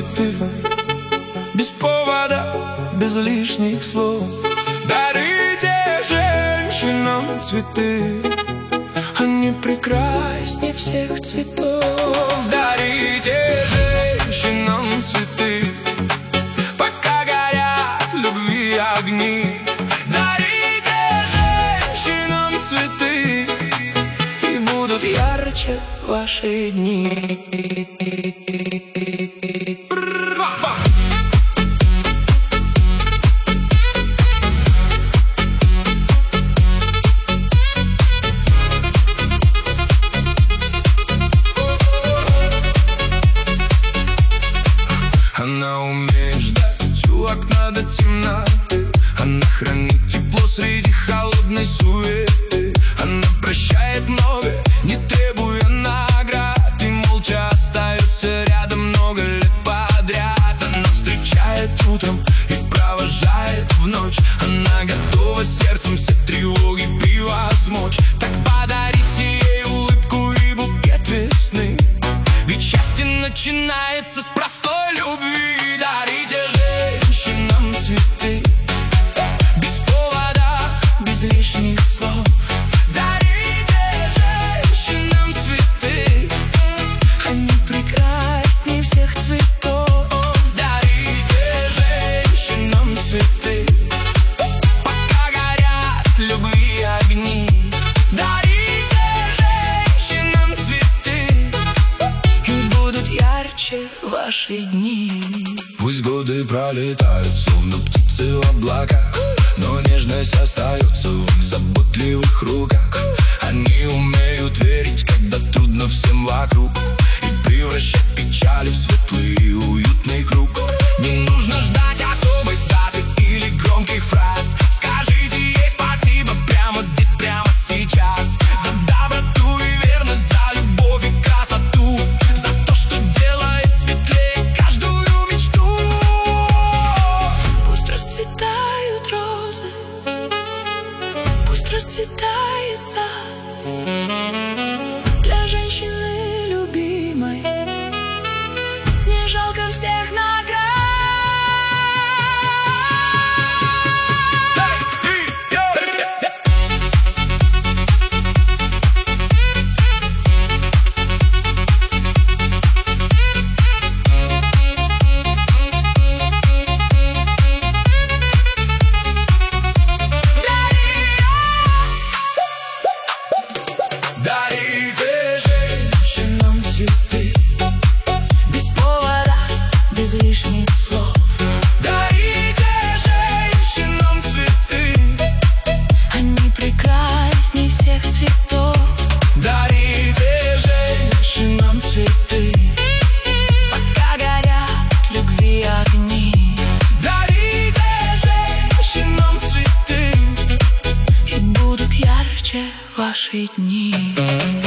цветы, без повода, без лишних слов. Дарите женщинам цветы, они прекраснее всех цветов. Дарите женщинам цветы, пока горят любви огни. Дарите женщинам цветы, и будут ярче ваши дни. Она умеет ждать у окна до темноты, она хранит тепло среди холодной суеты. Она прощает многое, не требуя наград, и молча остается рядом много лет подряд. Она встречает утром и провожает в ночь. Она готова сердцем все тревоги превозмочь. Так подарите ей улыбку и букет весны, ведь счастье начинается с простой любви. Дарите женщинам цветы, без повода, без лишних слов. Дарите женщинам цветы, они прекраснее всех цветов. Дарите женщинам цветы, пока горят любви огни. Дарите женщинам цветы, и будут ярче ваши дни. Пусть годы пролетают, словно птицы в облаках, но нежность остается в их заботливых руках. Они умеют верить, когда трудно всем вокруг, и превращать печали в светлый и уютный круг. Не нужно ждать особой даты или громких фраз. Скажите ей спасибо прямо здесь, прямо сейчас, за доброту и верность, за любовь и красоту, за то, что делает светлее каждую мечту. Пусть расцветают розы, пусть расцветает сад для женщины любимой. Не жалко всех наград. Дарите женщинам цветы, без повода, без лишних слов. Дарите женщинам цветы, они прекрасней всех цветов. Дарите женщинам цветы, пока горят любви огни. Дарите женщинам цветы, и будут ярче ваши дни.